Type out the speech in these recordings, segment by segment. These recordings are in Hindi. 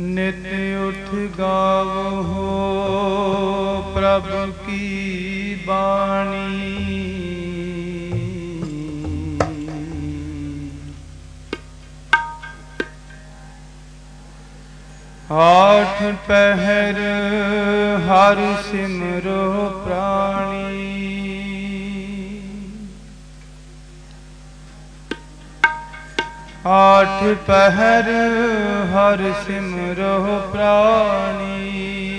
नित उठ गावो प्रभु की बाणी। आठ पहर हर सिमरो प्राणी। आठ पहर हर सिमरो प्राणी।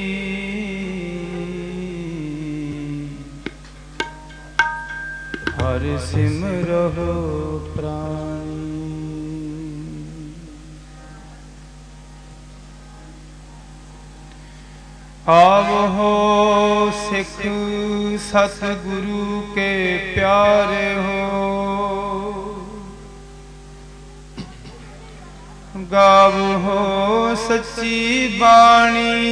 हर सिमरो प्राणी। आवो हो सिख सतगुरु के प्यारे हो। गावो हो सच्ची बाणी।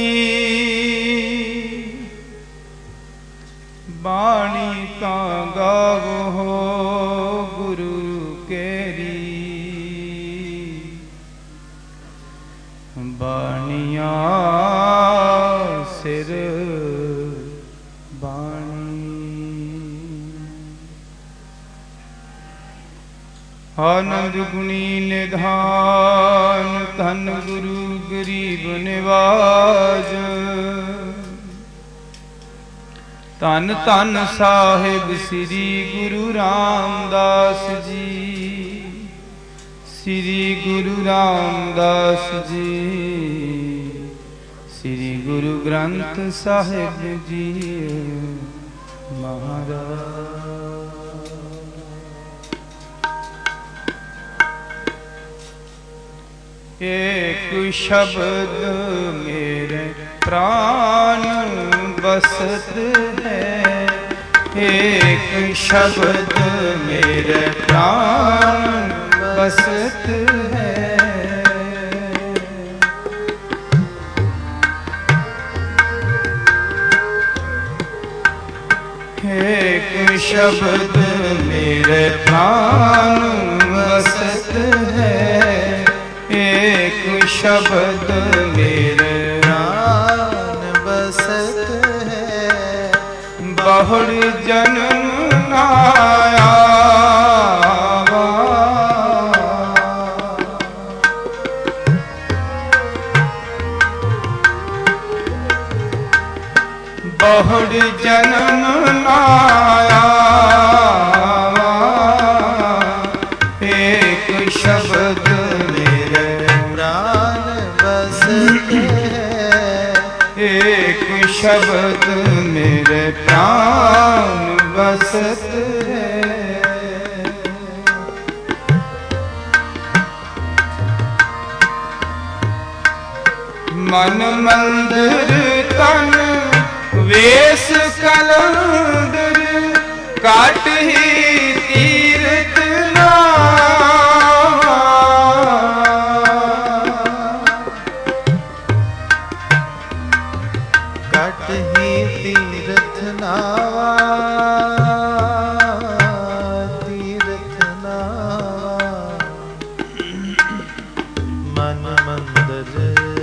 बाणी का गावो हो गुरु केरी। बाणिया सिर आनंद गुणी निधान धन गुरु गरीब निवाज। धन धन साहिब श्री गुरु रामदास जी। श्री गुरु रामदास जी। श्री गुरु ग्रंथ साहिब जी महाराज। एक शब्द मेरे प्राण बसत है। एक शब्द मेरे प्राण बसत है। एक शब्द मेरे प्राण बसत है। एक शब्द मेरे प्राण बसत है। बहुड़ जन्म आया। बहुड़ जन्म आया। एक शब्द मेरे प्राण बसत है। एक शब्द मेरे प्राण बसत है। मन मंदिर तन वेश कलंदर। काट ही तीर्थ नावा। काट ही तीर्थ नावा। तीर्थ नावा। मन मंदिर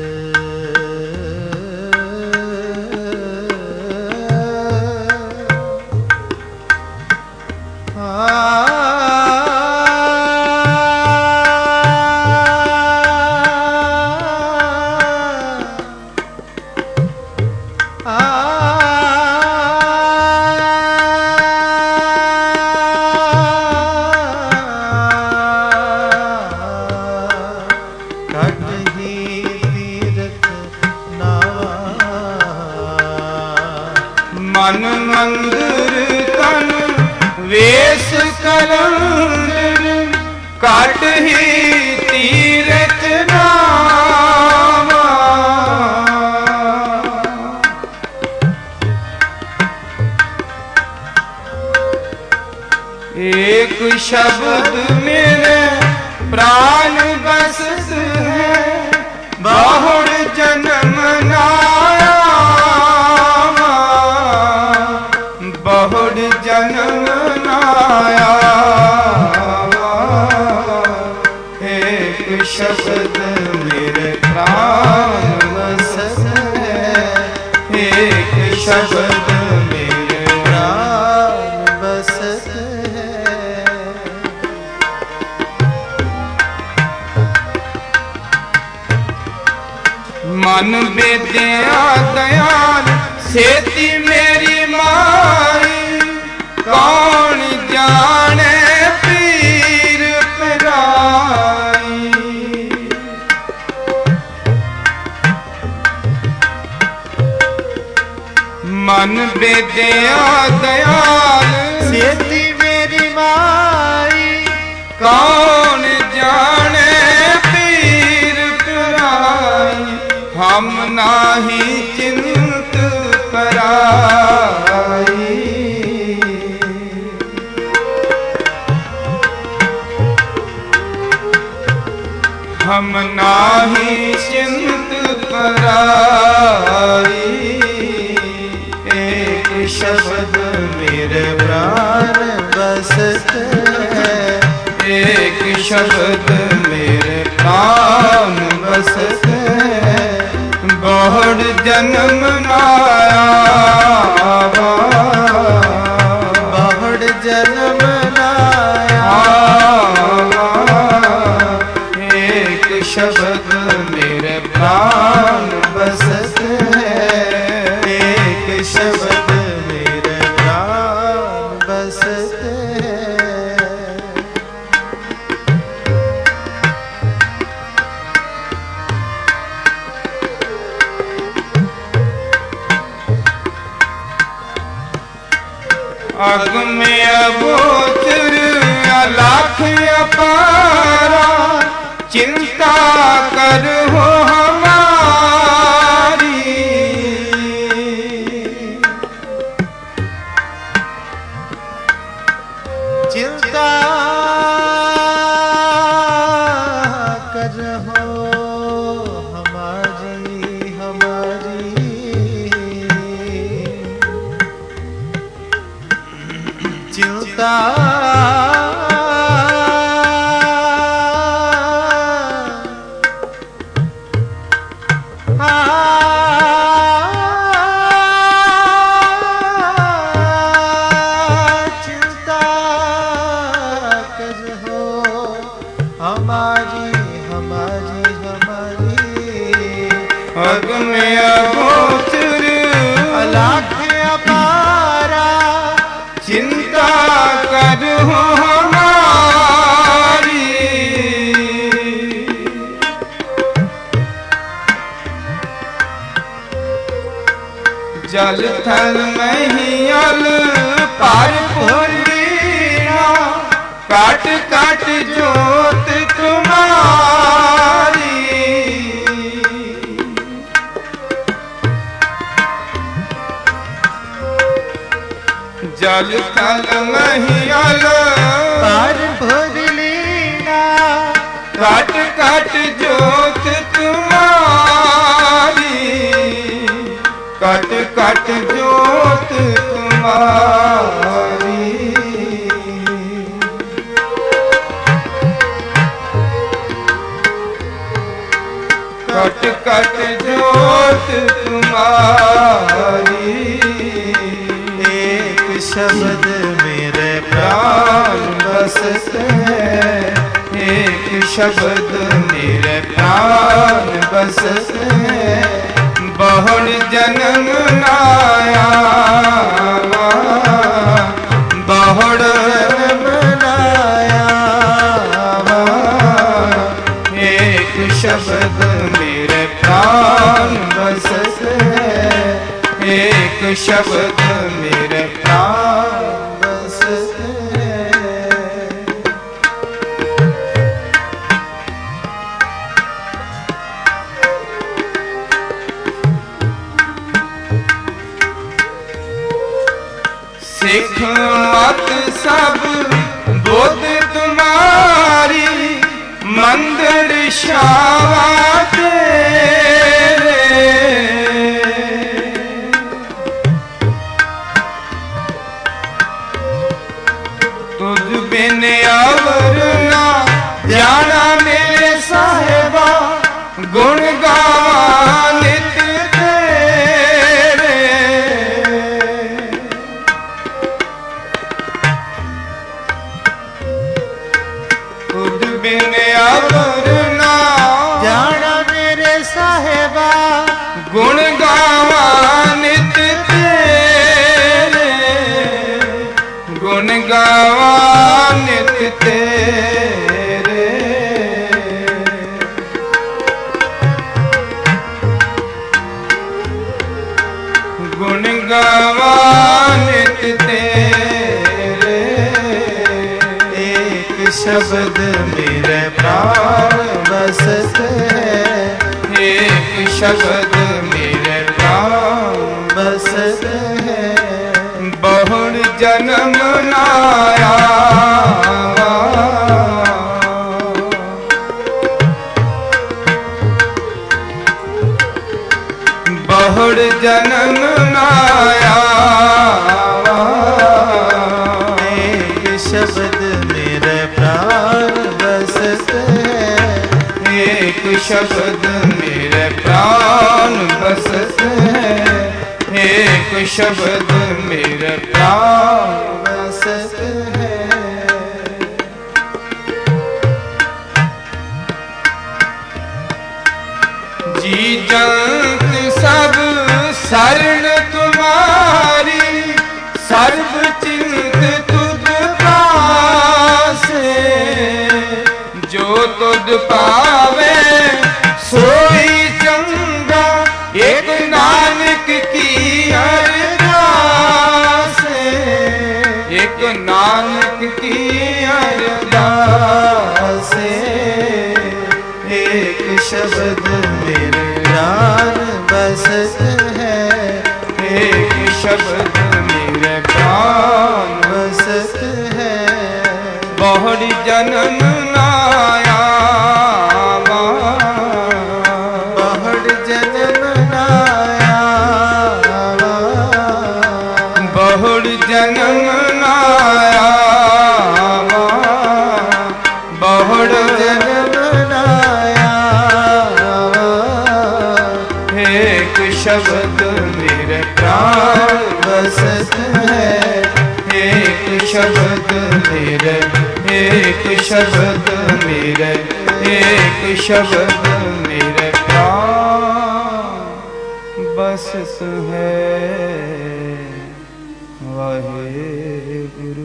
मन मंदिर तन वेश कलंदर। काट ही तीर्थ नावा। एक शब्द मेरे प्राण बसत है। बहुड़ जन्म आया। बहुड़ जन्म आया। एक शब्द मेरे प्राण मन बेदिया दयाल सेती मेरी माई कौन जाने पीर पिराई हम नाही चिंत कराई हम नाही चिंत कराई एक शब्द मेरे प्राण बसत है एक शब्द मेरे प्राण बसत है बहुड़ जन्म नाया बहुड़ जन्म नाया एक शब्द मेरे प्राण बसत है एक शब्द मेरे प्राण बसत है अग में अगोचर लाख अपारा चिंता कर हो हमारी चिंता कर हो हमारी हमारी चिंता चिंता कर हो हमारी हमारी हमारी अग में अगोचर लाख अपारा चिंता कर हो हमारी जल थल महियल पार फूलिया काट काट जोत तुम्हारी जल थल महियल पार भोगलीना काट काट जोत तुम्हारी काट काट जोत तुम्हारी काट काट जोत तुम्हारी एक शब्द मेरे प्राण बसत है एक शब्द मेरे प्राण बसत है बहुड़ जन्म नाया बहुड़ मनाया एक शब्द मेरे प्राण बसत है एक शब्द मेरे प्राण बसत है सिख मत सब बुद्ध तुम्हारी मंदिर शावा तेरे तुझ बिन अवर ना जाना मेरे साहेबा गुण गावा नित तेरे तुझ बिन अवर ना जाना मेरे साहेबा गुण गावा नित तेरे गुण गावा नित शब्द मेरे प्राण बसते हैं। एक शब्द मेरे प्राण बसते हैं। बहुड़ जन्म नाया बहुड़ जन्म नाया एक शब्द मेरे प्राण बसते हैं। एक शब्द मेरे प्राण बसते हैं। एक शब्द मेरे प्राण बसते हैं। जी जंत सब शरण तुम्हारी सर्व चिंत तुझ पासे। जो तुझ पावे सोई चंगा एक नानक की अरदास। एक नानक की अरदास। एक शब्द मेरे प्राण बसते हैं। एक शब्द मेरे प्राण बसते हैं। बहुड़ जन्म नाया बहुड़ जन्म नाया बहुड़ जन्म नाया बहुड़ जन्म नाया। एक शब्द मेरे प्राण बसते हैं। एक शब्द मेरे एक शब्द मेरे एक शब्द मेरे प्राण बसत है। वाहे गुरु।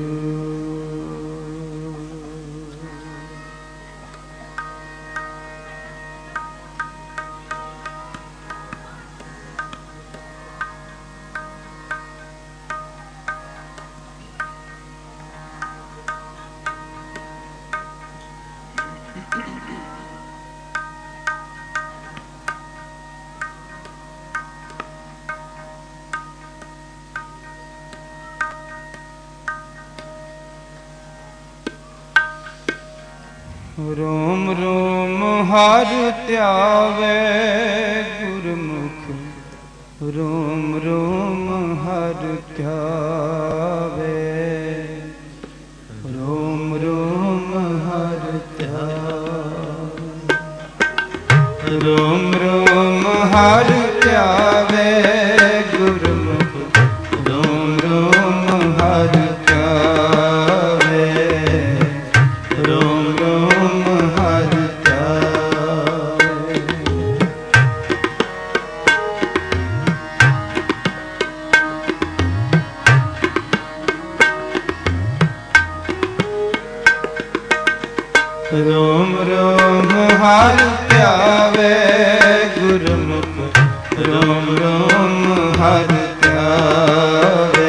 रोम रोम हर त्यावे गुरमुख। रोम रोम हर त्यावे। रोम रोम हर त्यावे। रोम रोम हर त्यावे गुरमुख। रोम रोम हर त्यावे। रोम रोम हर त्यावे। रोम रोम हर त्यावे गुरमुख। रोम रोम हर त्यावे।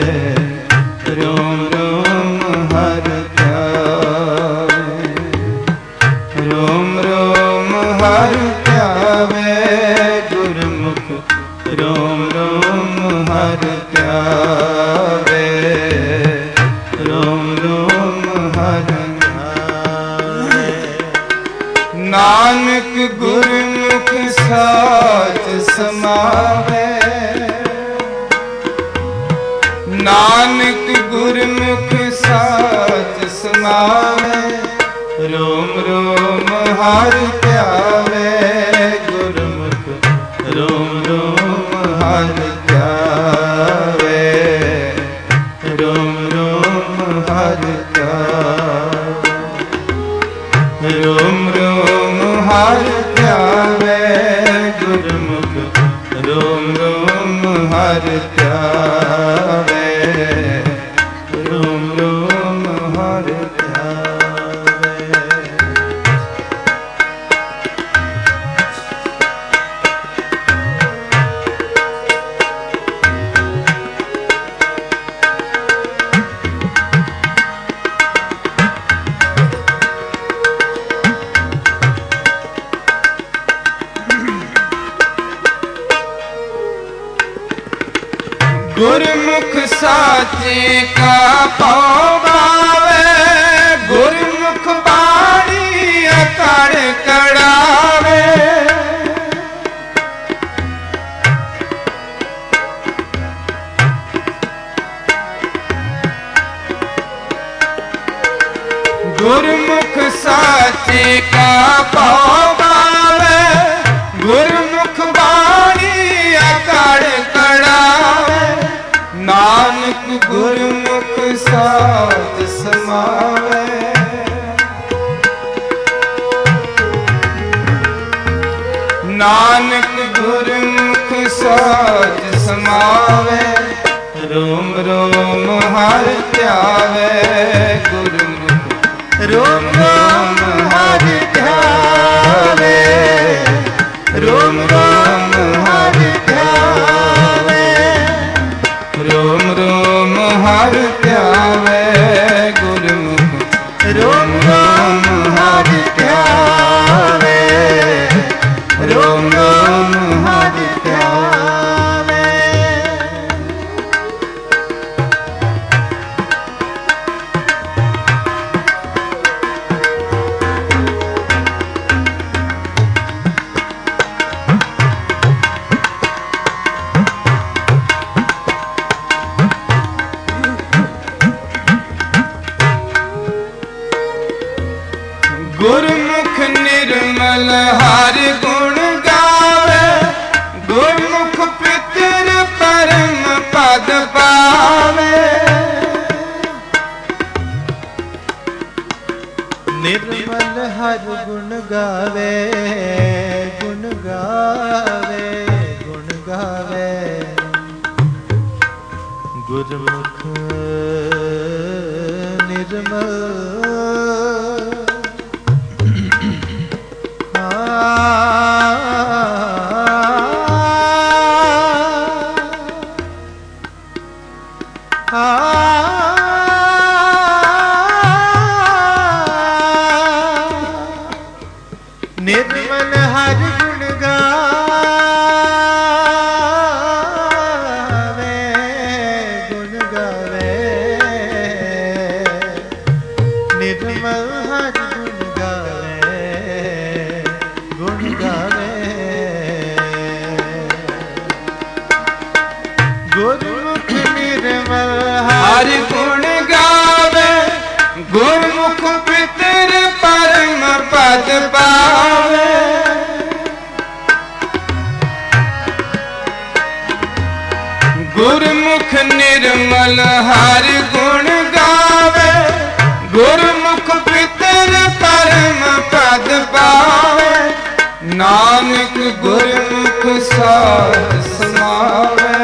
रोम रोम हर त्यावे। रोम रोम हर त्यावे गुरमुख। रोम रोम हर त्यावे। रोम रोम हर नानक गुरमुख साच समावे। नानक गुरमुख साच समावे। रोम रोम हर त्यावे गुरमुख। रोम रोम हर त्यावे। रोम रोम हर त्यावे। रोम रोम हर त्यावे गुरमुख। रोम रोम हर त्यावे। रोम रोम हर त्यावे। साचे का पावे, गुरमुख बाणी अकड़ कड़ावे। गुरमुख साचे का पावे, गुरमुख बाणी अकड़ कड़ावे। नानक गुरमुख साथ समावे, नानक गुरमुख साथ समावे। रोम रोम हर ध्यावे, गुरमुख रोम रोम हर ध्यावे, रोम रोम हर ध्यावे, रोम रोम हर ध्यावे। गुरमुख रोम रोम हर ध्यावे, रोम रोम हर ध्यावे। गुरमुख निर्मल हर गुण गावे, गुरमुख पितर परम पद पावे। निर्मल हर गुण गावे, गुण गावे, गुण गावे। गुरमुख निर्मल निर्मल हर गुण गावे, गुण गावे। निर्मल हर गुण गावे, गुण गावे। गुरमुख निर्मल हर गुण गावे, गुरमुख पितर परम पद पावे। गुरमुख निर्मल हर गुण गावे, गुरमुख पितर परम पद पावे। नानक गुरमुख साथ समावे,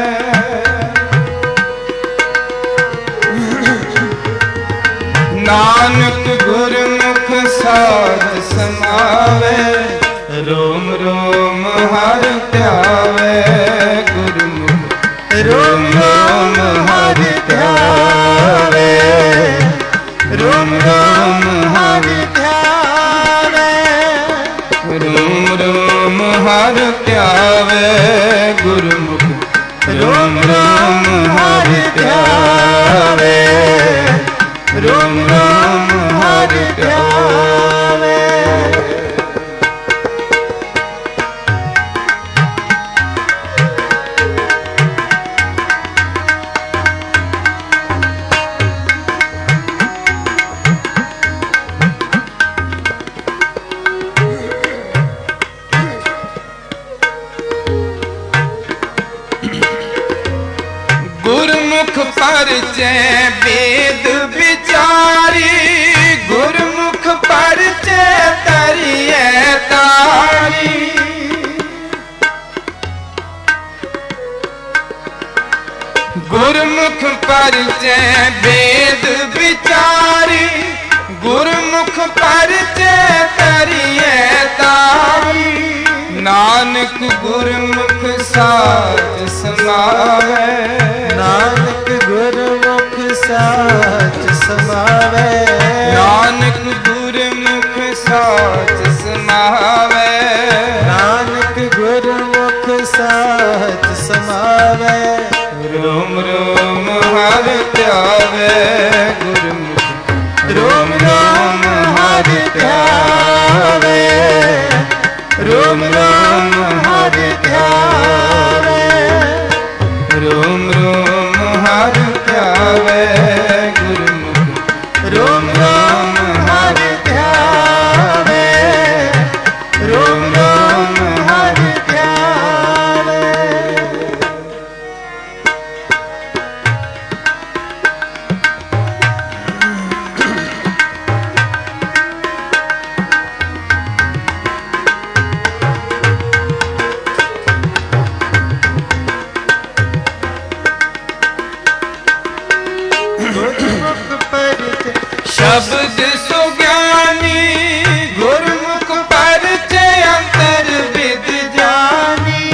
नानक गुरमुख साथ समावे। रोम रोम हर ध्यावे, गुरमुख रोम रोम हर ध्यावे, रोम रोम हर ध्यावे। रोम रोम हर ध्यावे, गुरमुख रोम रोम हर ध्यावे, रोम रोम हर ध्यावे। गुरमुख परचे वेद विचारी, गुरमुख परचे तरिए तारी। गुरमुख परचे वेद विचारी, गुरमुख परचे तरिए तारी। नानक गुरमुख साथ समावे, नानक गुरमुख साथ समावे। नानक गुरमुख साथ समावे। नानक गुरमुख साथ समावे। रोम रोम ਹਰ ਧਿਆਵੇ ਗੁਰਮੁਖ ਰੋਮ ਰੋਮ ਹਰ ਧਿਆਵੇ ਰੋਮ ਰੋਮ ਹਰ ਧਿਆਵੇ ਰੋਮ ਰੋਮ ਹਰ ਧਿਆਵੇ ਗੁਰਮੁਖ ਰੋਮ ਰੋਮ ਹਰ ਧਿਆਵੇ ਰੋਮ ਰੋਮ ਹਰ ਧਿਆਵੇ ਸ਼ਬਦ ਸੁਗਿਆਨੀ ਗੁਰਮੁਖ ਪਰਚੇ ਅੰਤਰ ਵਿਦ ਜਾਨੀ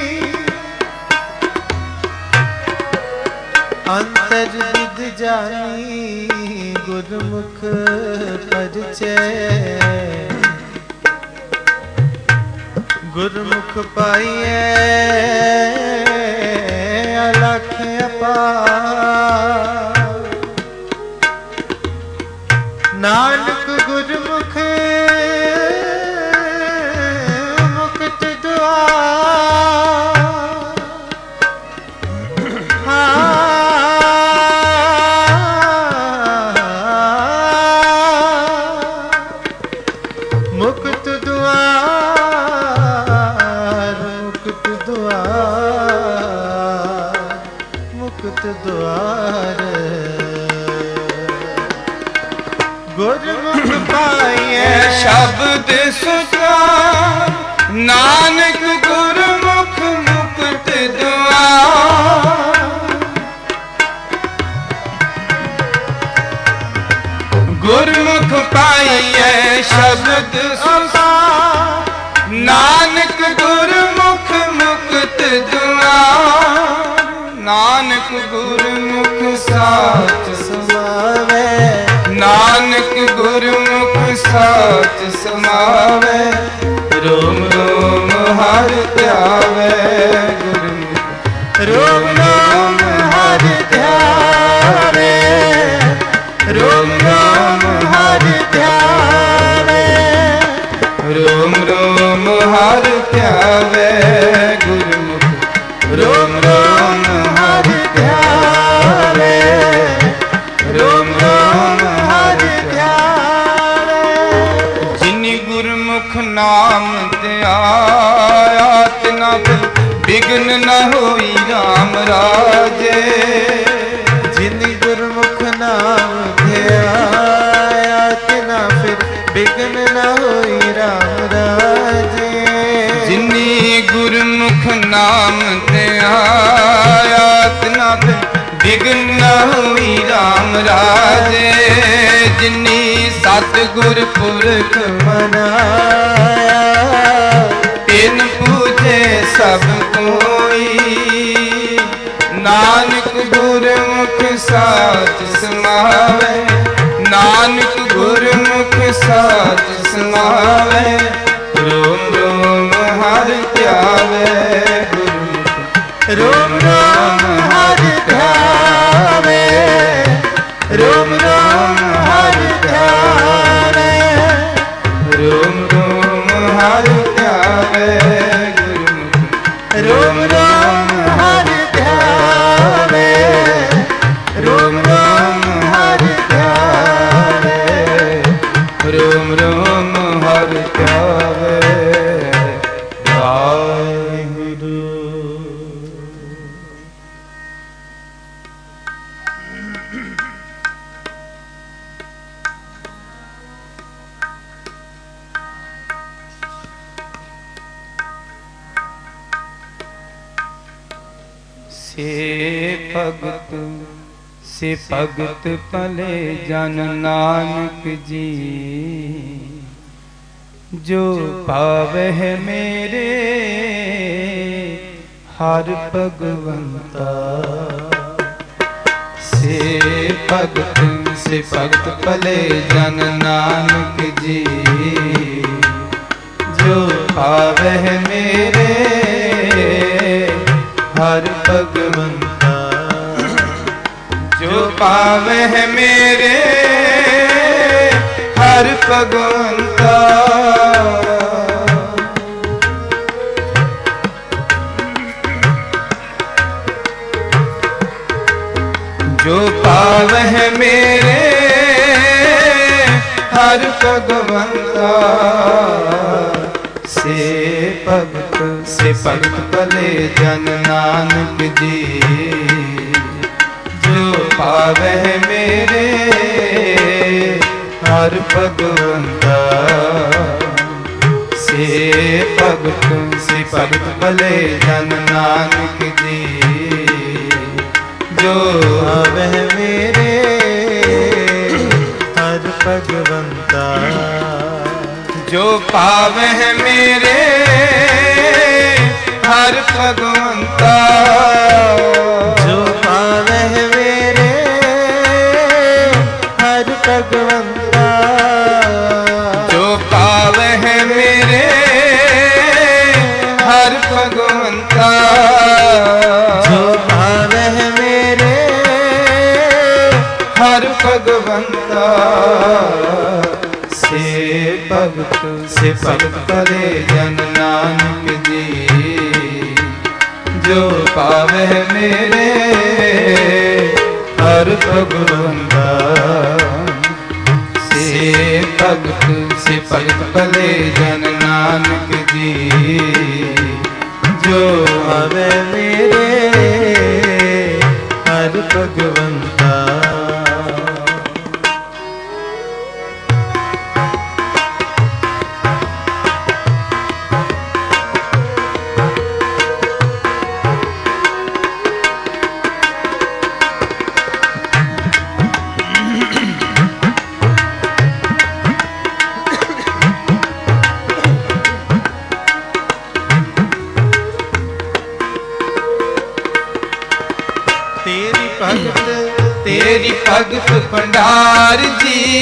ਅੰਤਰ ਵਿਦ ਜਾਨੀ ਗੁਰਮੁਖ ਪਰਚੇ ਗੁਰਮੁਖ ਪਾਈਏ ਅਲਖ ਅਪਾਰ ਨਾਨਕ ਗੁਰਮੁਖ ਮੁਕਤ ਦੁਆਰ ਮੁਕਤ ਦੁਆਰ ਮੁਕਤ ਦੁਆਰ ਮੁਕਤ ਦੁਆਰ ਗੁਰਮੁਖ ਪਾਈਏ ਸ਼ਬਦ ਸੁਜਾਨ ਨਾਨਕ ਗੁਰਮੁਖ ਮੁਕਤ ਦੁਆਰ ਗੁਰਮੁਖ ਪਾਈਏ ਸ਼ਬਦ ਸੁਜਾਨ ਨਾਨਕ ਗੁਰਮੁਖ ਮੁਕਤ ਦੁਆਰ ਨਾਨਕ ਗੁਰਮੁਖ ਸਾਚ ਸਮਾਵੇ ਨਾਨਕ ਗੁਰਮੁਖ ਸਾਚ ਸਮਾਵੇ ਰੋਮ ਰੋਮ ਹਰ ਧਿਆਵੇ ਗੁਰਮੁਖ ਰੋਮ ਰੋਮ ਹਰ ਧਿਆਵੇ ਰੋਮ ਰੋਮ ਹਰ ਧਿਆਵੇ ਰੋਮ ਰੋਮ ਹਰ ਧਿਆਵੇ ਗੁਰਮੁਖ ਰੋਮ ਰੋਮ ਹਰ ਧਿਆਵੇ ਰੋਮ ਰੋਮ ਹਰ ਧਿਆਵੇ ਜਿਨੀ ਗੁਰਮੁਖ ਨਾਮ ਧਿਆਇਆ ਤਿਨਾ ਬਿਗਨ ਨ ਹੋਈ ਰਾਮ ਰਾਜੇ ਜਿਨੀ ਗੁਰਮੁਖ ਨਾਮ ਧਿਆਇਆ ਤਿਨਾ ਫਿਰ ਬਿਗਨ ਨ ਹੋਈ ਰਾਮ ਰਾਜੇ ਜਿਨੀ ਗੁਰਮੁਖ ਨਾਮ ਧਿਆਇਆ ਤਿਨਾ ਬਿਗਨ ਨ ਹੋਈ ਰਾਮ ਰਾਜੇ ਜਿਨੀ ਸਤਿਗੁਰ ਪੁਰਖ ਮਨਾਇਆ ਤਿਨ ਪੂਜੇ ਸਭ ਕੋਈ ਨਾਨਕ ਗੁਰਮੁਖ ਸਾਚ ਸਮਾਵੇ ਨਾਨਕ ਗੁਰਮੁਖ ਸਾਚ ਸਮਾਵੇ ਰੋਮ ਰੋਮ ਹਰ ਧਿਆਵੇ ਗੁਰਮੁਖ ਰੋਮ ਰੋਮ ਹਰ ਧਿਆਵੇ ਰੋਮ ਰੋਮ ਹਰ ਧਿਆਵੇ ਰੋਮ ਰੋਮ ਹਰ ਧਿਆਵੇ ਗੁਰਮੁਖ ਰੋਮ ਰੋਮ ਹਰ ਧਿਆਵੇ ਰੋਮ ਰੋਮ ਹਰ ਧਿਆਵੇ ਰੋਮ ਰੋਮ ਹਰ ਧਿਆਵੇ ਵਾਹਿਗੁਰੂ। ਸੇ ਭਗਤ ਭਲੇ ਜਨ ਨਾਨਕ ਜੀ ਜੋ ਪਾਵਹਿ ਮੇਰੇ ਹਰ ਭਗਵੰਤਾ ਸੇ ਭਗਤ ਭਲੇ ਜਨ ਨਾਨਕ ਜੀ ਜੋ ਪਾਵਹਿ ਮੇਰੇ ਹਰ ਭਗਵੰਤਾ जो पावे है मेरे हर भगवंता। जो पावे है मेरे हर भगवंता, से भगत भले जन नानक जी। जो पावे है मेरे हर भगवंता, से भगत भले जन नानक जी। जो पावे मेरे हर भगवंता, जो पावे है मेरे हर भगवंता। जो पावे मेरे हर भगवंता, जो पावे है मेरे हर भगवंता। जो पावे मेरे हर भगवंता, से भगत भले जन नानक जी। जो पावे मेरे हर भगवंता, से भगत भले जन नानक जी। जो पावे मेरे हर भगवंता। तेरी भगत भंडार जी,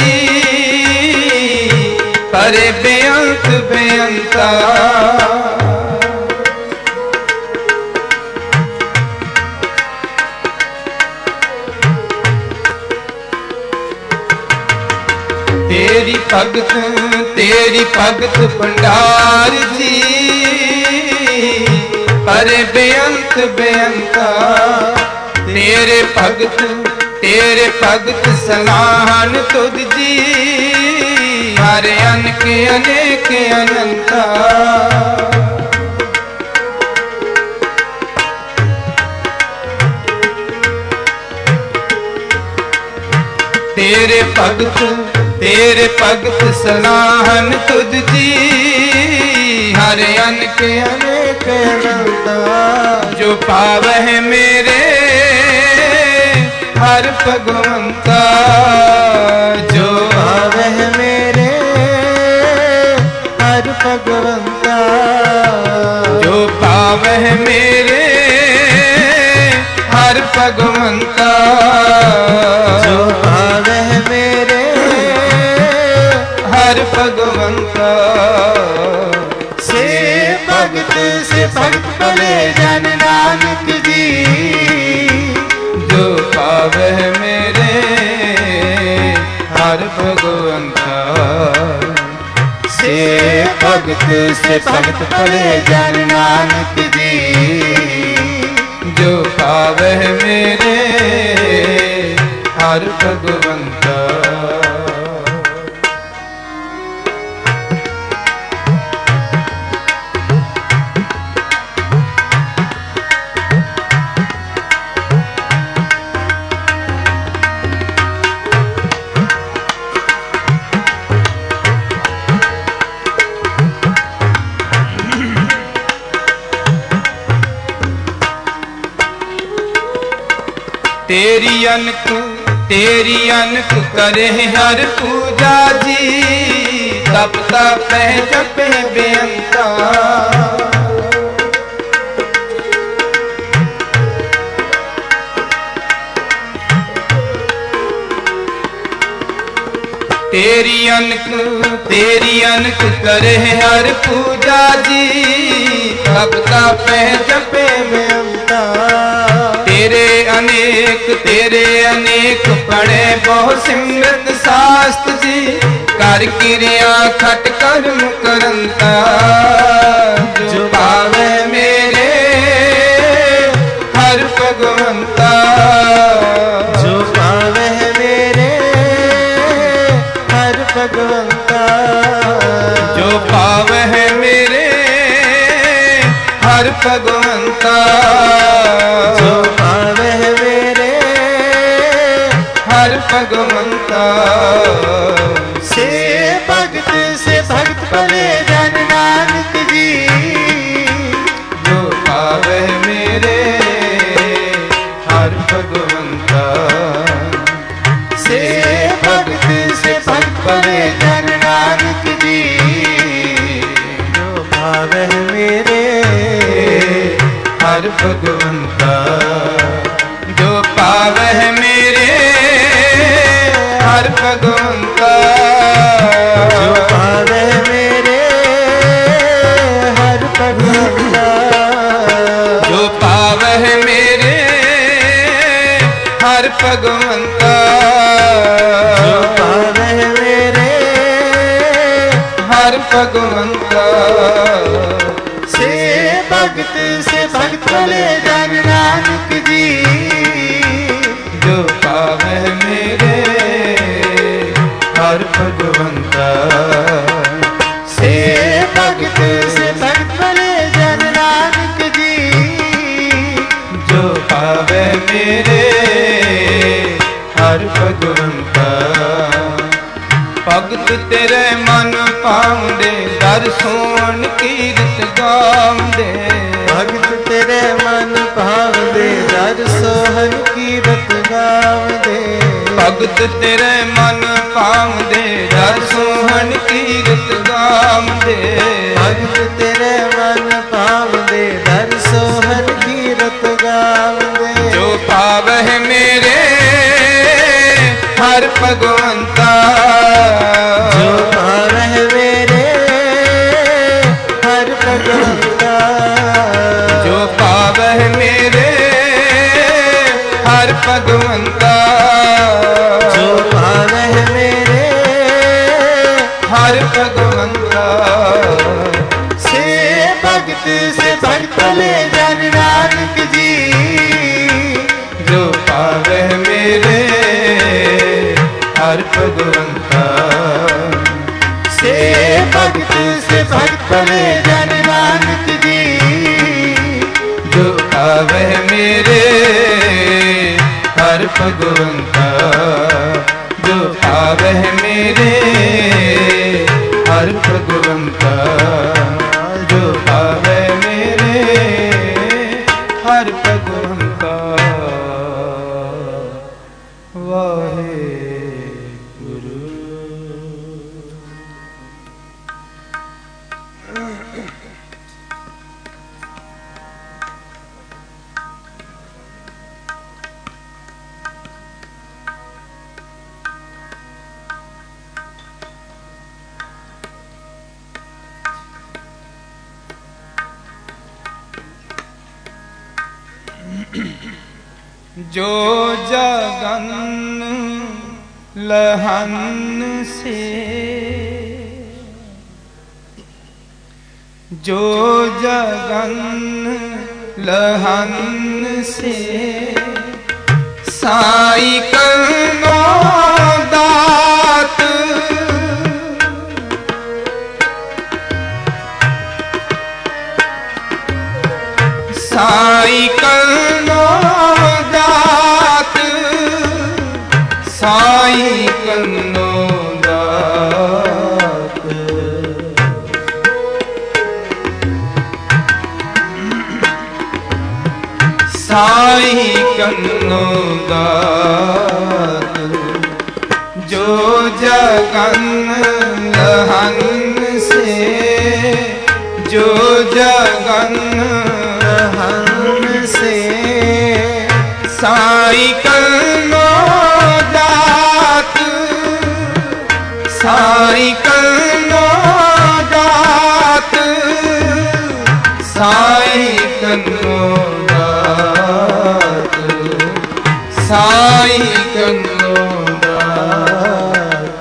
परे बेअंत बेअंता। तेरी भगत भंडार जी, परे बेअंत बेअंता। तेरे भगत सलाहन तुझ जी, हर अनक अनेक अनंता। तेरे भगत सलाहन तुझ जी, हर अनक अनेक अनंता। जो पावे मेरे हर भगवंता, जो पावे मेरे हर भगवंता। जो पावे मेरे हर भगवंता। जो पावे मेरे हर भगवंता, से भगत भले जन नानक जी। जो पावे मेरे हर भगवंता, से भगत भले जन नानक जी। जो पावे मेरे हर भगवंता। तेरी अनक करे हर पूजा जी, तप तप जपे बेअंता। तेरी अनक करे हर पूजा जी, तप तप जपे बेअंता। तेरे अनेक पढ़े बहु सिमरत शास्त्र जी। कर क्रिया खट कर्म करंता जो पावे मेरे हर भगवंता। जो पावे मेरे हर भगवंता। जो पावे मेरे हर भगवंता। जो पावे मेरे हर भगवंता। से भक्त भले जन नानक जी। जो पावे मेरे हर भगवंता। से भक्त भले जन नानक जी। जो पावे मेरे हर भगवंता। जो पावे मेरे हर भगवंता। जो पावे मेरे हर भगवंता। जो पावे मेरे हर भगवंता। जो पावे मेरे हर भगवंता। से भक्त भले जन नानक जी। जो पावे मेरे हर भगवंता। से भक्त भले जन नानक जी। जो पावे मेरे हर भगवंता। भगत तेरे मन पाउंदे दर सोन कीरत गाउंदे। भगत तेरे मन भावदे दर सोहन कीरत गावदे। भगत तेरे मन पाउंदे दर सोहन कीरत गाउंदे। भगत तेरे मन भावदे दर सोहन कीरत गावदे। जो पावे मेरे हर भगवंता। जो पावे मेरे हर भगवंता। जो पावे मेरे हर भगवंता। जो पावे मेरे हर भगवंता। से भक्त भले जन नानक जी। जो पावे मेरे हर भगवंता। से भक्त भले जन नानक जी। जो पावे मेरे हर भगवंता। जो पावे मेरे हर भगवंता। जो पावे मेरे हर भगवंता। वाहे गुरु। जो जगन लहन से। जो जगन लहन से। साई कनो दात। साई कनो दात। साई कनो दात। साई कनो दात। जो जगन लहन से। जो जगन लहन से। साई कनो दात। साई कनो दात। साई कनो दात। कन्नो दात।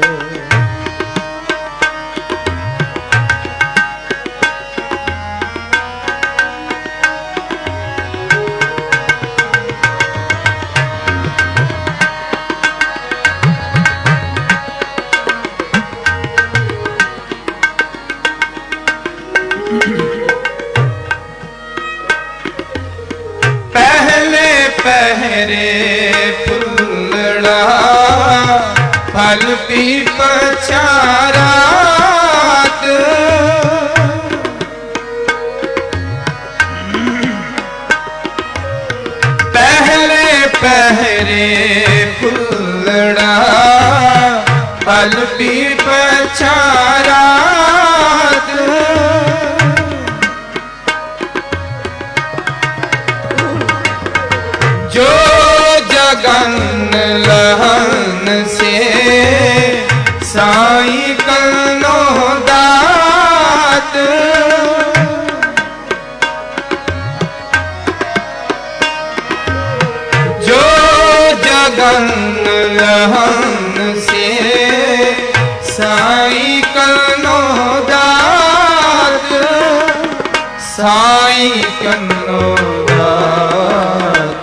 पहले पहरे फुलड़ा फल पी पछारात। पहले पहरे फुलड़ा फल पी पछारात। जो जगन लहन से साई कन्नो दात। जो जगन लहन से साई कन्नो दात। साई कन्नो दात।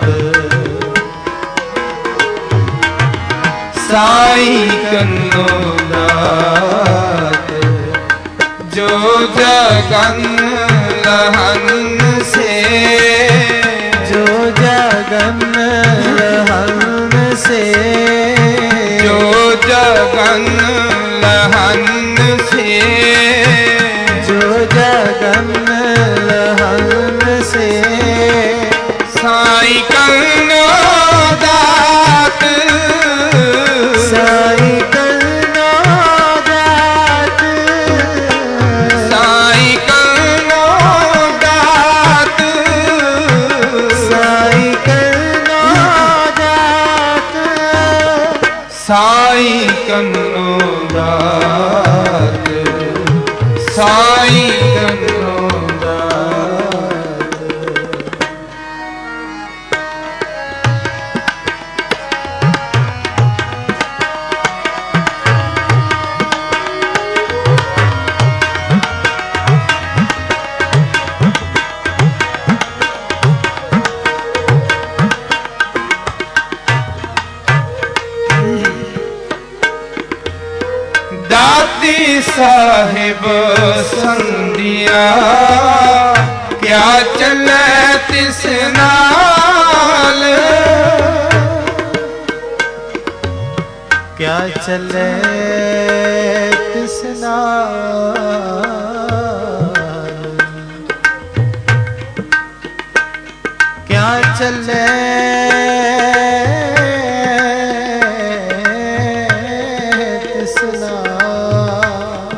साई कन्नो दात। जो जगन लहन से जो जगन लहन से जो जगन लहन से जो जगन लहन से साई कन्नो दात। साई कन्नो दात। साई कन्नो दात। साई कन्नो दात। साई कन्नो दात। साई कन्नो दात। दाती साहिब संधिया क्या चले तिस नाल। क्या चले तिस नाल। क्या चले तिस नाल।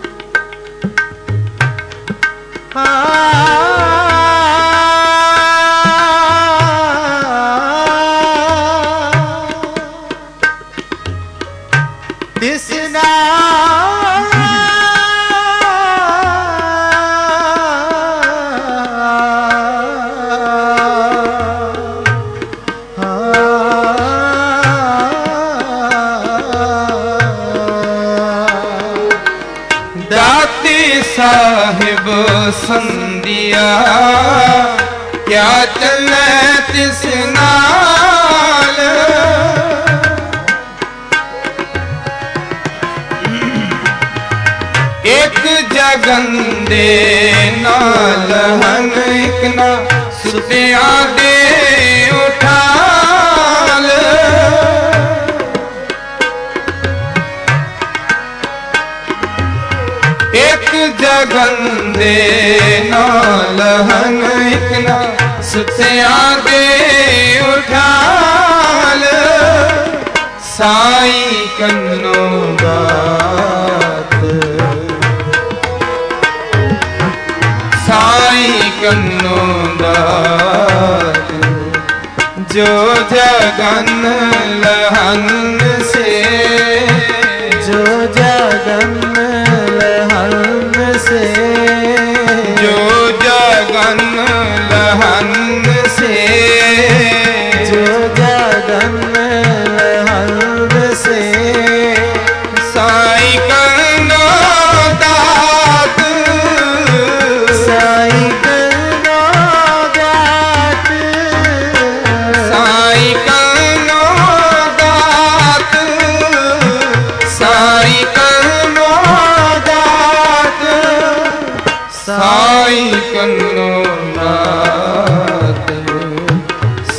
तिस नाल। दाती साहिब संधिया क्या चले तिस नाल। एक जगन दे नाल हन एक ना सुतिया दे उठाल। एक जगन दे नाल हन एक ना सुतिया दे उठाल। साई कन्नो दात। साई कन्नो दात। जो जगन लहन से जो जगन लहन से जो जगन लहन से जो जगन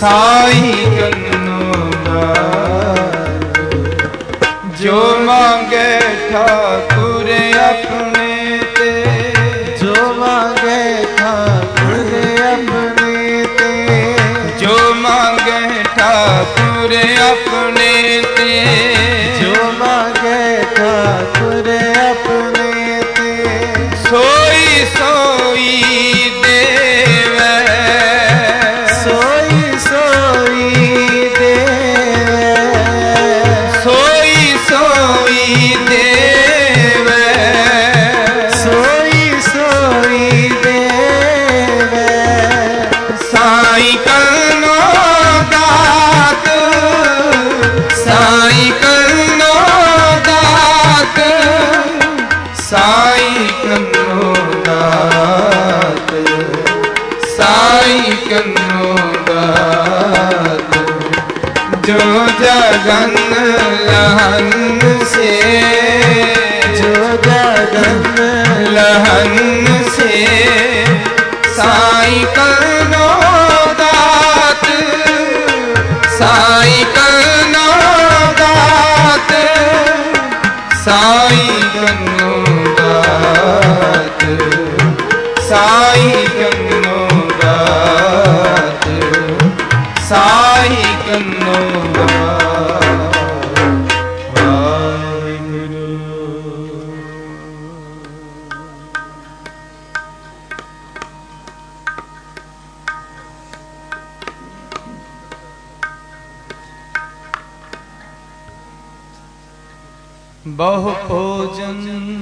साई कन्नो दारू। जो मांगे ठाकुर अपने ते, जो मांगे ठाकुर अपने ते, जो मांगे ठाकुर अपने ते, जो मांगे ठाकुर अपने ते, सोई सोई देवे, सोई सोई देवे, सोई सोई देवे, सोई सोई देवे, साईं कन्नो दात, साईं कन्नो दात, साईं कन्नो दात, साईं कन्नो दात। जो जगन लहन से, जो जगन लहन से, साईं कन्नो दात, साईं कन्नो दात, साईं कन्नो दात, साईं कन्नो दात, साईं कन्नो दात। वाहिगुरु। बहु भोजन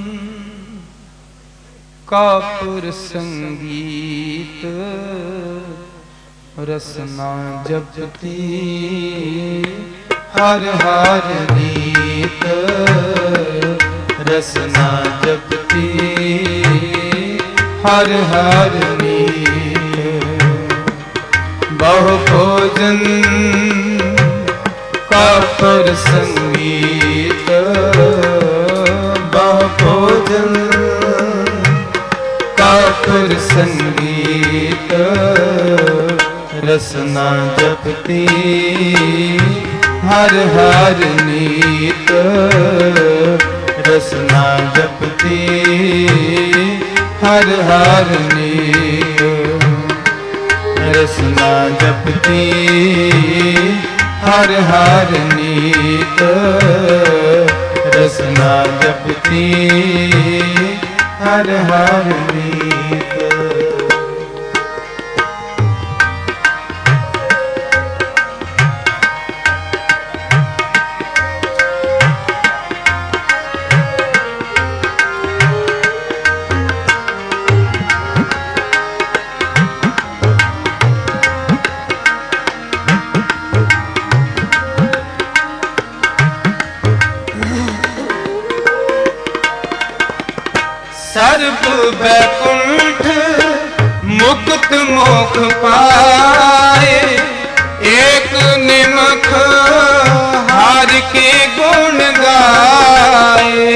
कापुर संगीत, रसना जपती हर हर नीत, रसना जपती हर हर नीत। बहु भोजन कापुर संगीत, बहु भोजन कापुर संगीत, रसना जपती हर हर नीत, रसना जपती हर हर नीत, रसना जपती हर हर नीत, रसना जपती हर हर नीत। सर्व बैकुंठ मुक्त मोख पाए, एक निमख हार के गुण गाए।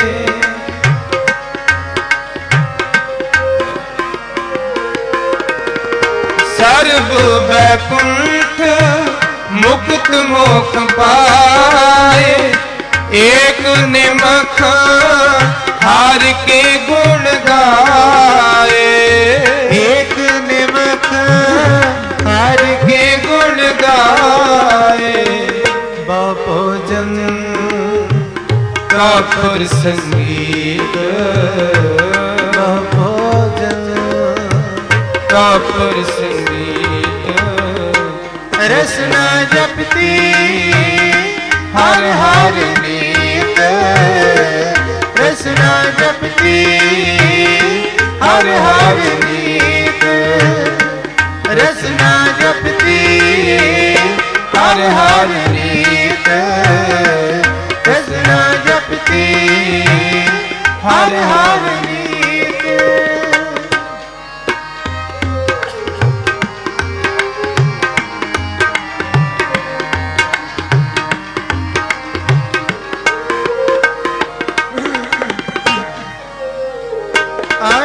सर्व बैकुंठ मुक्त मोख पाए, एक निमख हार के गुण गाए, एक निमख हार के गुण गाए। भोजन कापुर संगीत, भोजन कापुर संगीत, रसना जपती हर हर नीत, रसना जपती हर हर नीत, रसना जपती हर हर नीत, रसना जपती हर हर नीत।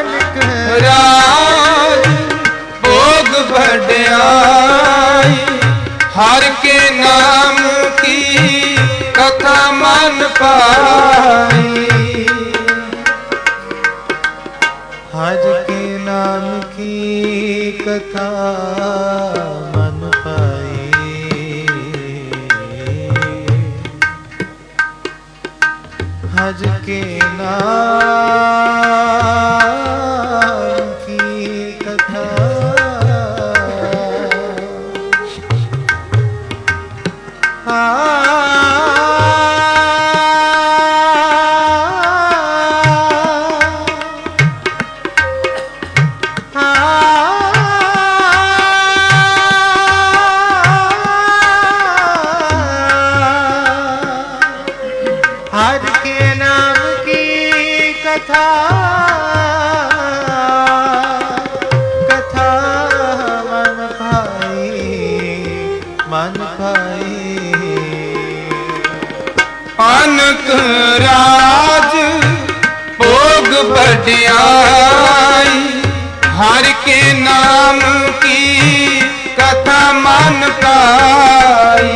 राज भोग बढ़ाई, हर के नाम की कथा मन पाई, हर के नाम की कथा मन पाई, हर के नाम की कथा हर के नाम की कथा कथा मन भाई, मन भाई। अनक राज भोग बढ़ियाई, हर के नाम की कथा मन पाई,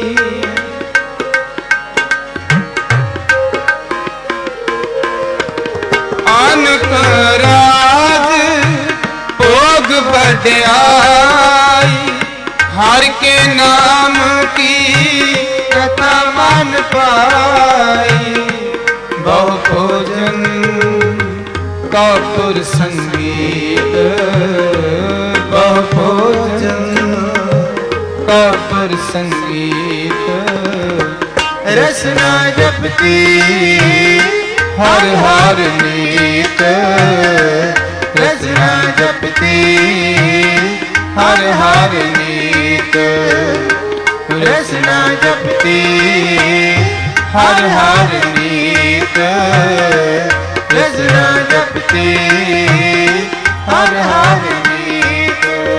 अनक राज भोग बढ़ियाई, हर के नाम की कथा मन पाई। बहु भोजन कपूर संगीत, बहु भोजन कपूर संगीत, रसना जपती हर हर नीत, रसना जपती हर हर नीत, रसना जपती हर हर नीत, रसना जपती हर हर नीत।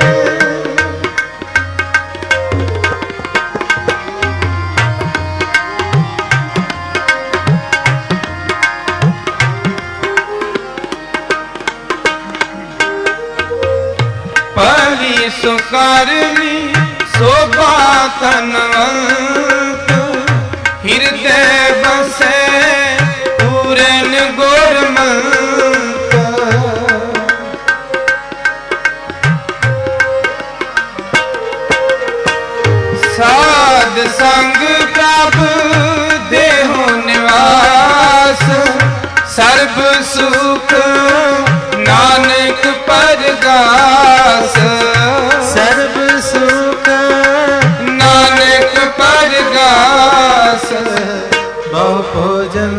परी सुकारनी शोभा तनवंत, हृदय बसे पूरन गोरमंत, साध संग प्रभ देहो निवास, सर्व सुख नानक परगास, सर्व सुख नानक परगास। बहु भोजन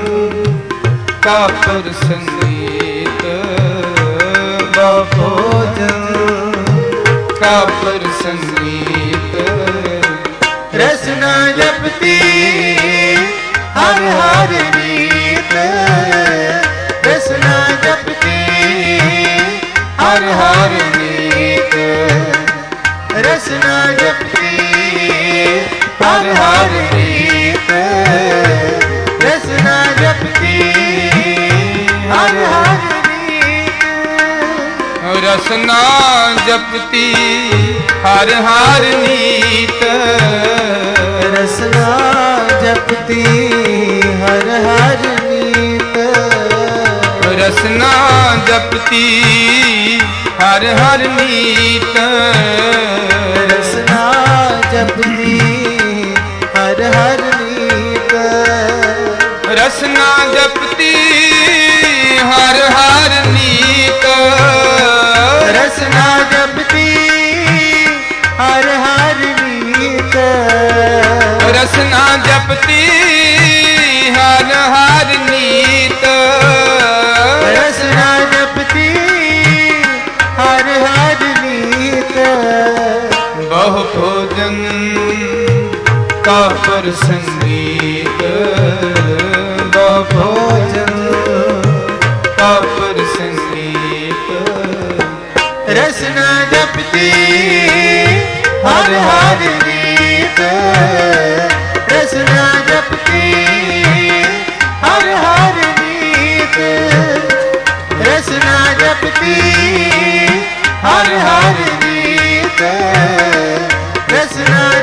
कपूर संगीत, बहु भोजन कपूर संगीत, रसना जपती हर हर नीत, रसना जपती हर हर नीत, रसना जपती हर हर नीत, रसना जपती हर हर नीत, रसना जपती हर हर नीत, रसना जपती हर हर नीत, रसना जपती हर हर नीत, रसना जपती हर हर नीत, रसना जपती हर हर नीत, रसना जपती हर हर नीत, रसना जपती हर हर नीत, रसना जपती हर हर नीत, बहु भोजन कपूर संगीत, बहु भोजन कपूर संगीत, रसना जपती हर हर नीत, रसना जपती हर हर नीत, रसना जपती हर हर नीत, रसना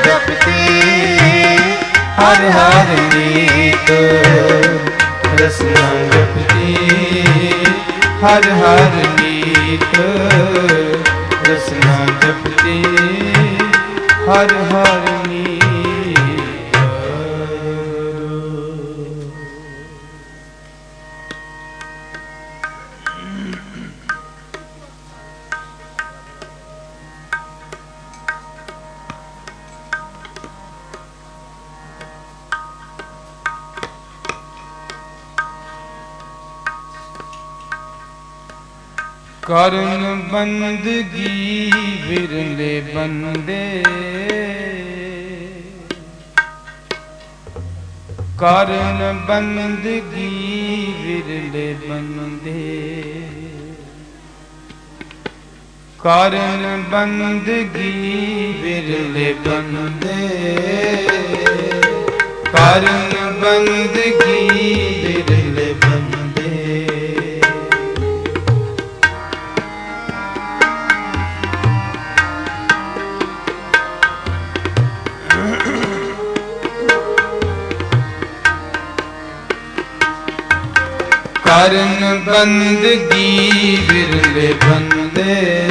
ਹਰ ਨੀਤ ਰਸਨਾ ਜਪਤੀ ਹਰ ਹਰ ਨੀਤ ਰਸਨਾ ਜਪਤੀ ਹਰ ਹਰ ਨੀਤ। ਕਰਨ ਬੰਦਗੀ ਵਿਰਲੇ ਬੰਦੇ ਕਰਨ ਬੰਦਗੀ ਵਿਰਲੇ ਬੰਦੇ ਕਰਨ ਬੰਦਗੀ ਵਿਰਲੇ ਬੰਦੇ ਕਰਨ ਬੰਦਗੀ ਵਿਰਲੇ ਬੰਦੇ ਕਰਨ ਬੰਦਗੀ ਵਿਰਲੇ ਬੰਦੇ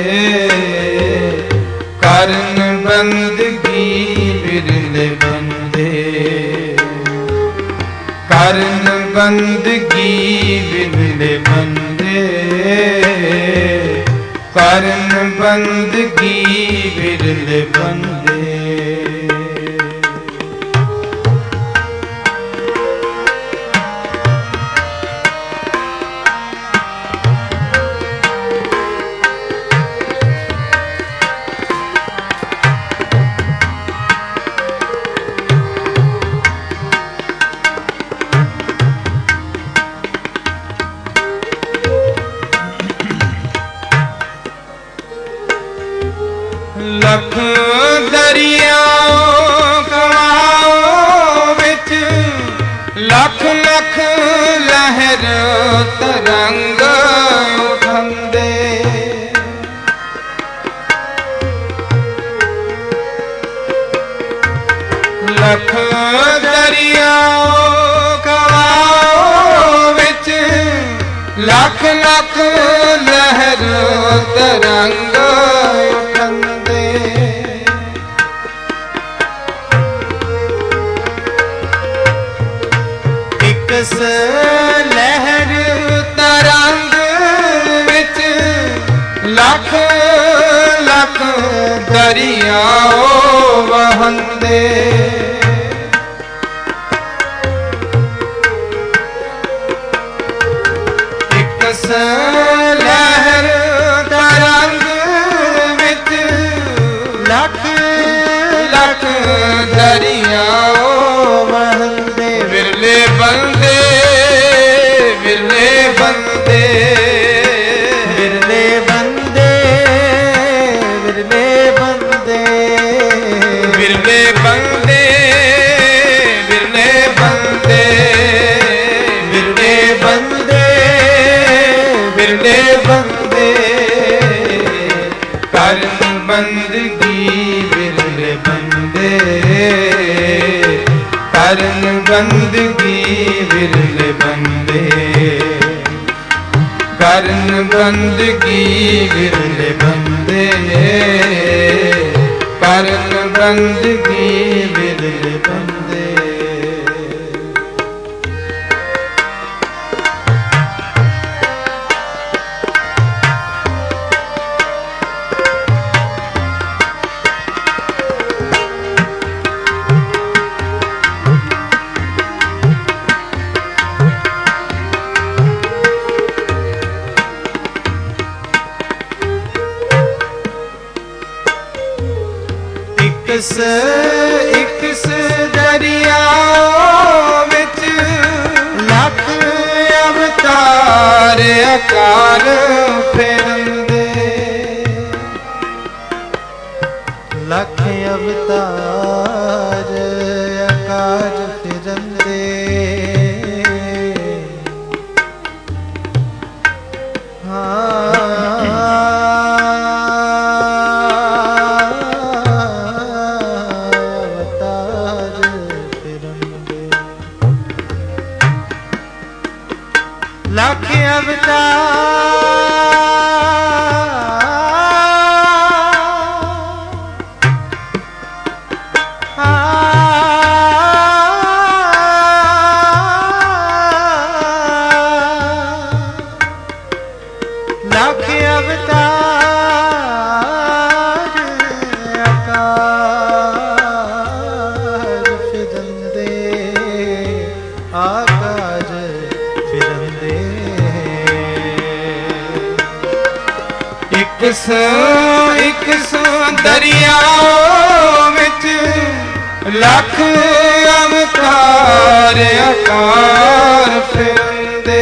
ਕਰਨ ਬੰਦਗੀ ਵਿਰਲੇ ਬੰਦੇ ਕਰਨ ਬੰਦਗੀ ਵਿਰਲੇ ਬੰਦੇ ਕਰਨ ਬੰਦਗੀ ਵਿਰਲੇ ਬੰਦੇ ਲੱਖ ਦਰਿਆਓ ਕਵਾਓ ਵਿੱਚ ਲੱਖ ਲੱਖ ਲਹਿਰ ਤਰੰਗ ਉਠੰਦੇ ਲੱਖ ਦਰਿਆਓ ਕਵਾਓ ਵਿੱਚ ਲੱਖ ਲੱਖ ਲਹਿਰ ਤਰੰਗ ਇਸ ਲਹਿਰ ਤਰੰਗ ਵਿੱਚ ਲੱਖ ਲੱਖ ਦਰਿਆਓ ਵਹੰਦੇ ਇਸ ਲਹਿਰ ਤਰੰਗ ਵਿੱਚ ਲੱਖ ਲੱਖ ਦਰਿਆਓ ਵਹੰਦੇ ਵਿਰਲੇ ਬੰਦੇ ਵਿਰਲੇ ਬੰਦੇ ਵਿਰਲੇ ਬੰਦੇ ਵਿਰਲੇ ਬੰਦੇ ਵਿਰਲੇ ਬੰਦੇ ਵਿਰਲੇ ਬੰਦੇ ਵਿਰਲੇ ਬੰਦੇ ਵਿਰਲੇ ਬੰਦੇ ਕਰਨ ਬੰਦਗੀ ਵਿਰਲੇ ਬੰਦੇ ਕਰਨ ਬੰਦਗੀ ਵਿਰਲੇ ਬੰਦੇ ਕਰਨ ਬੰਦਗੀ ਵਿਰਲੇ ਬੰਦੇ ਕਰਨ ਬੰਦਗੀ ਵਿਰਲੇ ਬੰਦੇ ਇਕਸ ਦਰਿਆ ਵਿੱਚ ਲੱਖ ਅਵਤਾਰ ਅਕਾਲ ਫੇਰੰਦੇ ਲੱਖ ਅਵਤਾਰ ਅਕਾਲ ਫੇਰੰਦੇ ਅਵਤਾਰ ਫਿਰੰਦੇ ਲੱਖ ਅਵਤਾਰ ਲੱਖ ਅਵਤਾਰ ਆਕਾਸ਼ ਫਿਰੰਦੇ ਆਕਾਸ਼ ਫਿਰੰਦੇ ਇੱਕ ਸੌ ਦਰਿਆਵਾਂ ਵਿੱਚ ਲੱਖ ਅਵਤਾਰ ਆਕਾਰ ਫਿਰੰਦੇ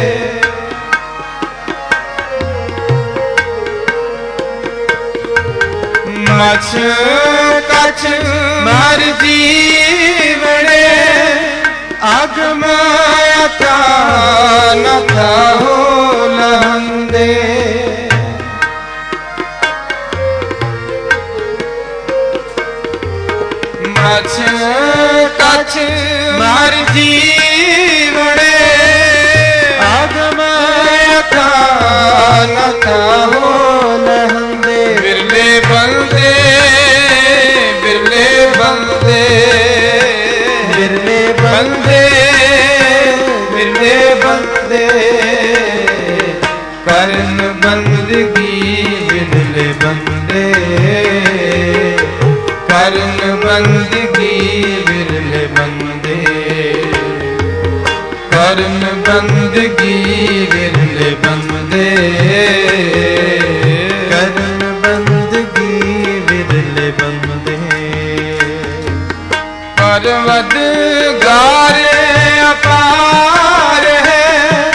ਮਛ ਕਛ ਮਰ ਜੀਵੜੇ ਅਗਮ ਅਥਾ ਨਥਾ ਹੋ ਲਹੰਦੇ ਮਛ ਕਛ ਮਰ ਜੀਵੜੇ ਅਗਮ ਅਥਾ ਨਥਾ ਹੋ ਲਹੰਦੇ ਬਿਰਲੇ ਬੰਦੇ ਬਿਰਲੇ ਬੰਦੇ ਬਿਰਲੇ ਬੰਦੇ ਬਿਰਲੇ ਬੰਦੇ ਕਰਨ ਬੰਦਗੀ ਬਿਰਲੇ ਬੰਦੇ ਕਰਨ ਬੰਦਗੀ ਬਿਰਲੇ ਬੰਦੇ ਕਰਨ ਬੰਦਗੀ ਬਿਰਲੇ ਬੰਦੇ ਕਰਨ ਬੰਦਗੀ ਬਿਰਲੇ ਬੰਦੇ ਪਰਵਦਗਾਰ ਅਪਾਰ ਹੈ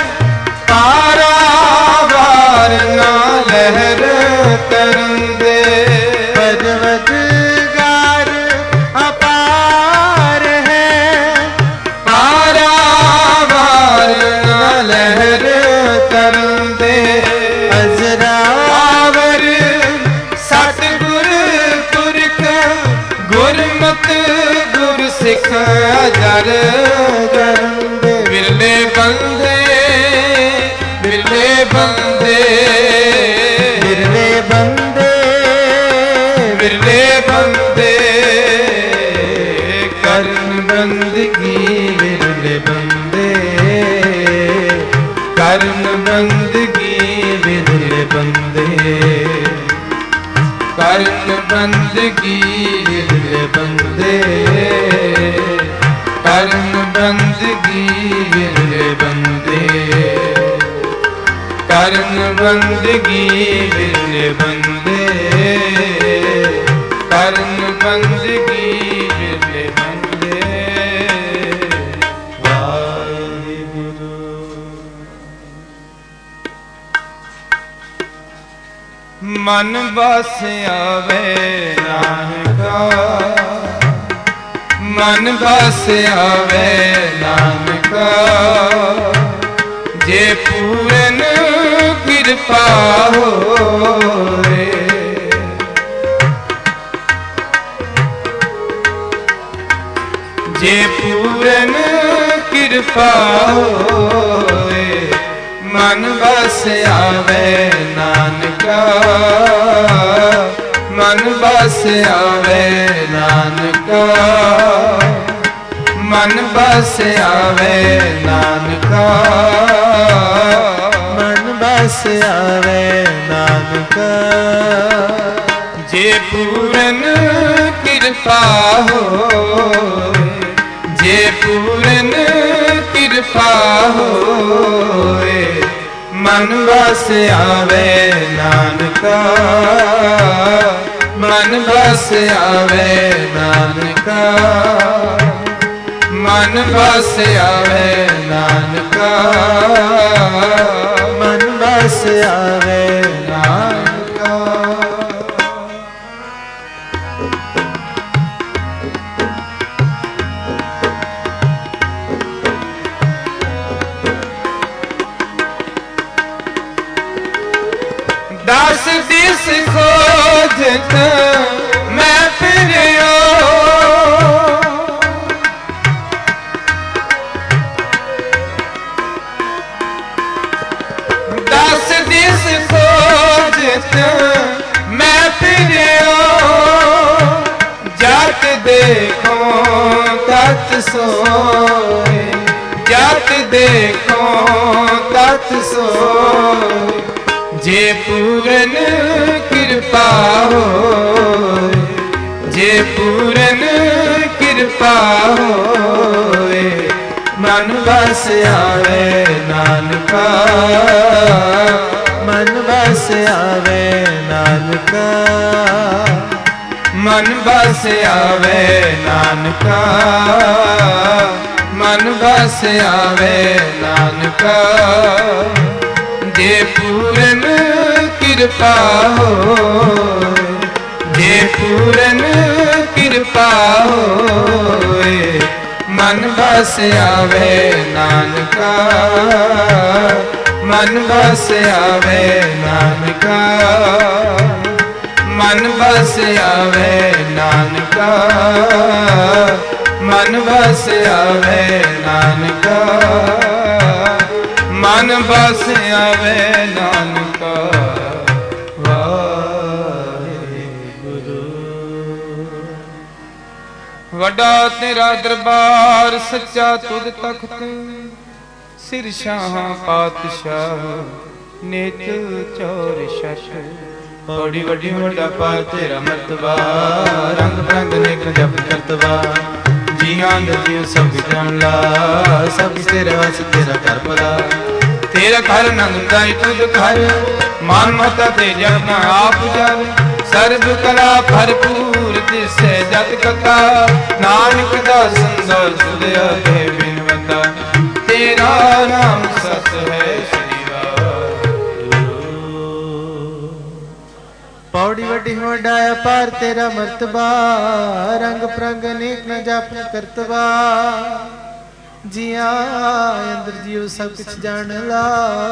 ਪਾਰਾਵਾਰ ਨਾ ਲਹਿਰ ਤਰੰਦੇ ਪਰਵਦਗਾਰ ਅਪਾਰ ਹੈ ਪਾਰਾਵਾਰ ਨਾ ਲਹਿਰ ਤਰੰਦੇ ਅਜ਼ਰਾਵਰ ਸਤਿਗੁਰ ਪੁਰਖ ਗੁਰਮਤਿ ਗੁਰ ਸਿੱਖ ਅਜਰ ਕਰੰਦੇ ਬਿਰਲੇ ਬੰਦੇ ਬਿਰਲੇ ਬੰਦੇ ਬਿਰਲੇ ਬੰਦੇ ਬਿਰਲੇ ਬੰਦੇ ਕਰਨ ਬੰਦਗੀ ਬਿਰਲੇ ਬੰਦੇ ਕਰਨ ਬੰਦਗੀ ਬਿਰਲੇ ਬੰਦੇ ਕਰਨ ਬੰਦਗੀ ਬਿਰਲੇ ਬੰਦੇ ਕਰਨ ਬੰਦਗੀ ਬਿਰਲੇ ਬੰਦੇ ਕਰਨ ਬੰਦਗੀ ਬਿਰਲੇ ਬੰਦੇ ਕਰਨ ਬੰਦਗੀ ਬਿਰਲੇ ਬੰਦੇ ਵਾਹਿਗੁਰੂ ਮਨ ਵਸ ਆਵੇ ਨਾਨਕਾ ਮਨ ਵਸ ਆਵੇ ਨਾਨਕਾ ਜੇ ਪੂਰਨ ਕਿਰਪਾ ਹੋਏ ਜੇ ਪੂਰਨ ਕਿਰਪਾ ਹੋਏ ਮਨ ਵਸ ਆਵੇ ਨਾਨਕਾ ਮਨ ਵਸ ਆਵੇ ਨਾਨਕਾ ਮਨ ਵਸ ਆਵੇ ਨਾਨਕਾ ਮਨ ਵਸ ਆਵੇ ਨਾਨਕਾ ਜੇ ਪੂਰਨ ਕਿਰਪਾ ਹੋਏ ਜੇ ਪੂਰਨ ਕਿਰਪਾ ਹੋਏ ਮਨ ਵਸ ਆਵੇ ਨਾਨਕਾ ਮਨ ਵਸ ਆਵੇ ਨਾਨਕਾ ਮਨ ਵਸ ਆਵੇ ਨਾਨਕਾ ਮਨ ਵਸ ਆਵੇ ਨਾਨਕਾ दस दिस खोजत मैं फिरियो देखो तत सोए, जत देखो तत सोए, जे पूरन कृपा होए, जे पूरन कृपा होए, मन बस आवे नानका, मन बस आवे नानका, मन बस आवे नानका, मन बस आवे नानका, जे पूरन कृपा होए, जे पूरन कृपा होए, मन बस आवे नानका, मन बस आवे नानका, मन बस आवे नानका, मन बस आवे नानका, मन बस आवे नानका। वड्डा तेरा दरबार सच्चा तुद तख्त, सिर शाह पातशाह नेत चौर शश। बड़ी वड्डी वड्डा पार तेरा मर्तबा, रंग रंग नेक जप करतबा, जियां दजियो सब जान ला, सब तेरे वास तेरा कर पला। तेरा घर नंदाई तुद घर, मान मता ते जपना आप जावे, सर्ब कला भरपूर दिसे जत कथा, नानक दास संदर सुदया के बिनवता, तेरा नाम सत है श्री वाहिगुरु। पौड़ी वड्डी वड्डा अपार तेरा मर्तबा, रंग प्रंग अनेक न जप करतबा, जिया अंदर जियो सब कुछ जान ला,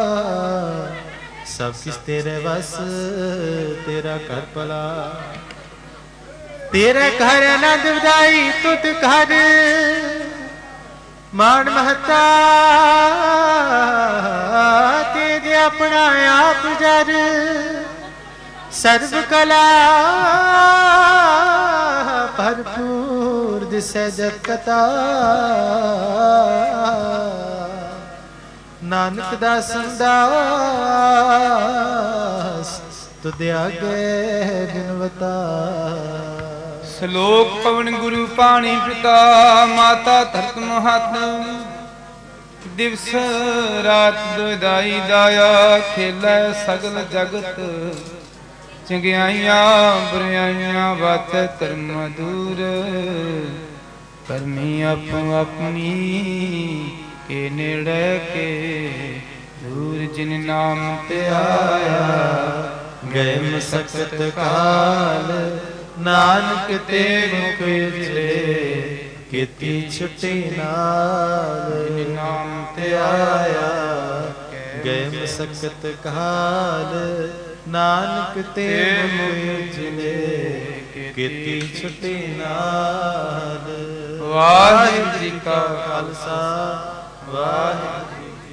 सब किस तेरे बस तेरा कर पला। तेरे घर आनंद विदाई तुत घर, मान महता तेज अपना आप जर, सर्व कला भरपूर दिसे जत कथा, नानक दास दास तुद आगे बिनवता। श्लोक पवन गुरु पाणी पिता, माता धरत महत, दिवस रात दुदाई दाया, खेलै सगल जगत, चंगियाइयां बुराइयां बातै धर्म दूर, करमी आपो अपनी के नेड़े के दूर, जिन नाम ते आया गए मसकत काल, नानक ते मुख उजले, कीती छुट्टी नाल। जिन नाम ते आया गए मसकत काल, नानक ते मुख उजले, कीती छुट्टी नाल। वाहिगुरू जी का खालसा वाहिगुरू।